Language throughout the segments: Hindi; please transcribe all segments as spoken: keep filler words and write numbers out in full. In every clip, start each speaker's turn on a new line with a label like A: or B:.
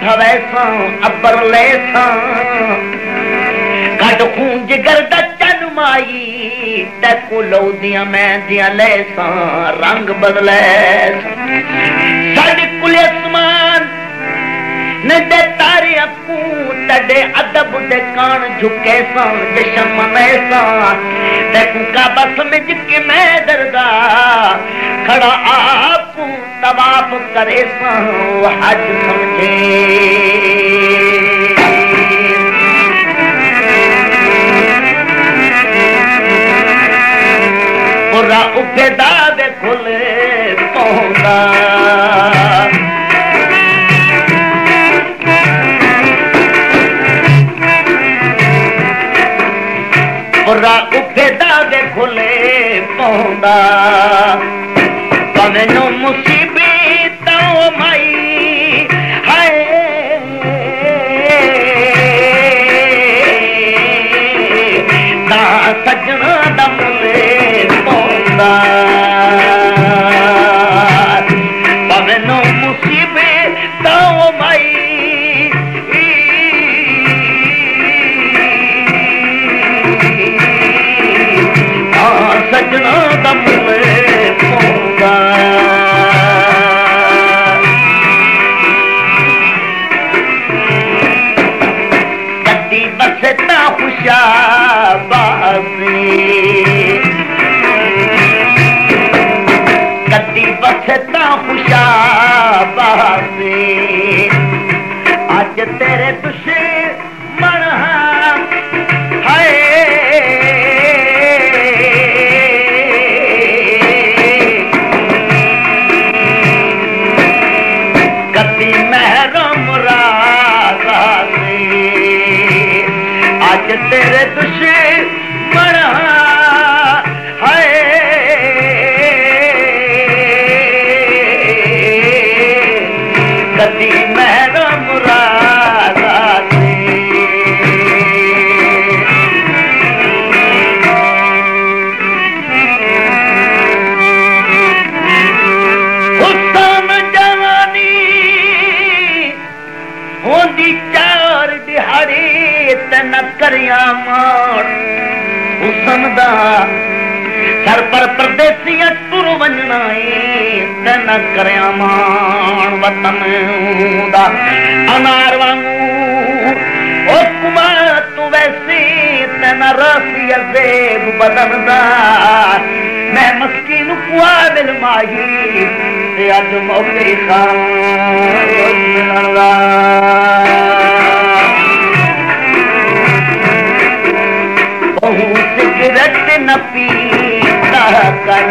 A: वैसा अबर लेसा कट खून जिगर दा चन माई तैको लो दिया मैं दिया लेसा रंग बदले साढ़े कुल आसमान न दे तारे अकू तड़े अदब दे कान झुके सा जशन मनेसा तैको काबा समझ के मैं दरदा खड़ा आपू तवाफ करे सा हज समझे पूरा उपेदा दे खुले पौंदा पूरा उपेदा दे खुले पौंदा पवनो मुसीबत माई हाय दा सजना दा मुले पौंदा पवनो मुसीबत माई सजना दा मुले पौंदा कदी बसता खुशाबाजी कदी बसता खुशाबाजी अज तेरे दुश्मन हाय तेरे दुश्मन हाय कदी मेरा मुरादा हुस्न जवानी होंदी चार दिहाड़ी तन करिया मार हुसन दा सर पर परदेसिया तुर वंजना तन करिया मान वतन दा अनार वांगू ओ कुमार तू वैसी तन रासी अजेब बदन दा मैं मस्कीन कुआ मिल माही ते अज मौके खान मिलन दा सिगरेट न पीता कर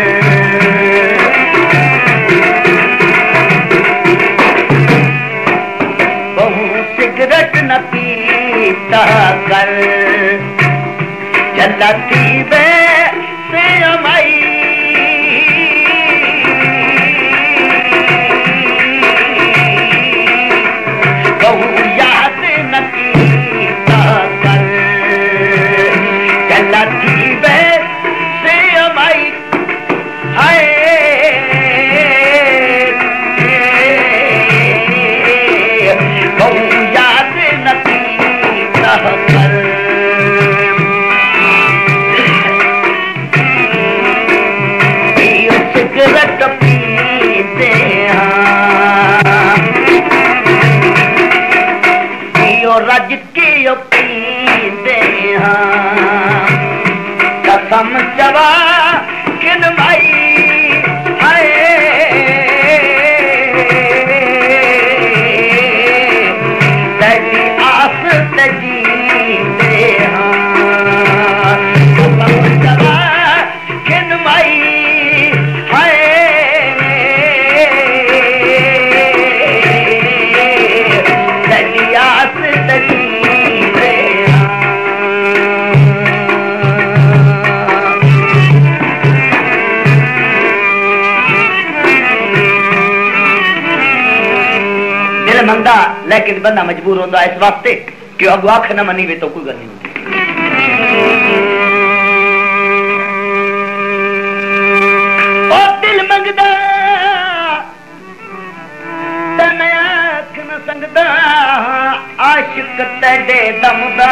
A: बहु सिगरेट न पीता कर चलती वे से अमाई बहु याद न पीता कर चलती वे से अमाई हाय बहु याद न पीता कर सिगरेट पीते पियो रज के पीते कसम चवा किन भाई हाय तेरी आस तजीते कसम चवा किन भाई हाय तेरी आस तजीते मंदा लेकिन बंदा मजबूर होता इस वास्ते कि अगू आख न मनी वे तो कोई गल नहीं होती ओ दिल मंगदा तने आख न संगदा दा आशिक तेरे दम दा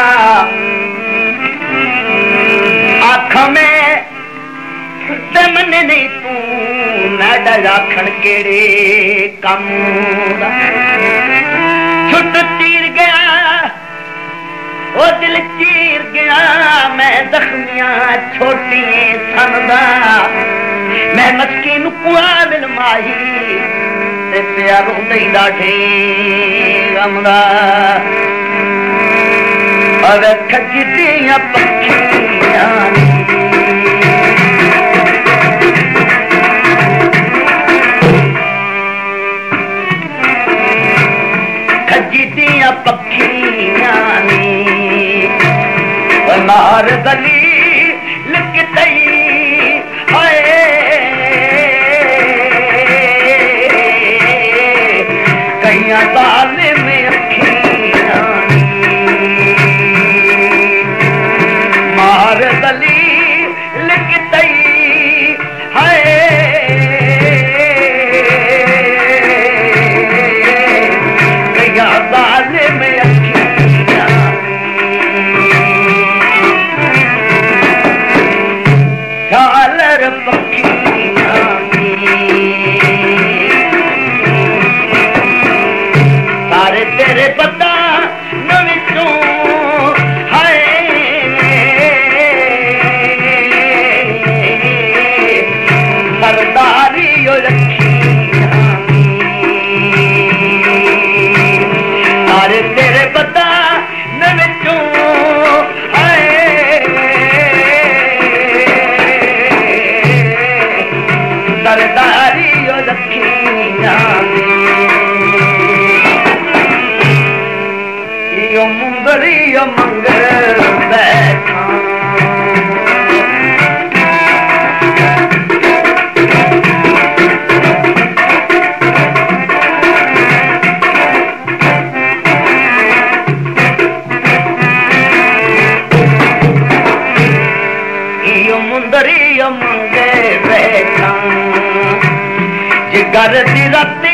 A: आख में ते मने नहीं तू नाडा आखण केड़े कम दा छुट तीर गया ओ दिल चीर गया मैं जख्मियां छोटी सनदा मैं मस्कीन कुआबिल माही ते प्यारो दई डाढे गमदा अवे खजदियां पखियां खजदियां पखियां नी नार गली लिखतई हाय कईयां दाल में अखियां मार गली लिखतई हाय कईयां दाल में अखियां झालर पखियां सारे तेरे पता न विचों हाय सरदारी रखियां सारे तेरे पता न विचों हाय सरदारी रखियां यो मुंगरी यो मंगल बैठा यो मुंदरी यो मंगल बैठा जिगर दी राती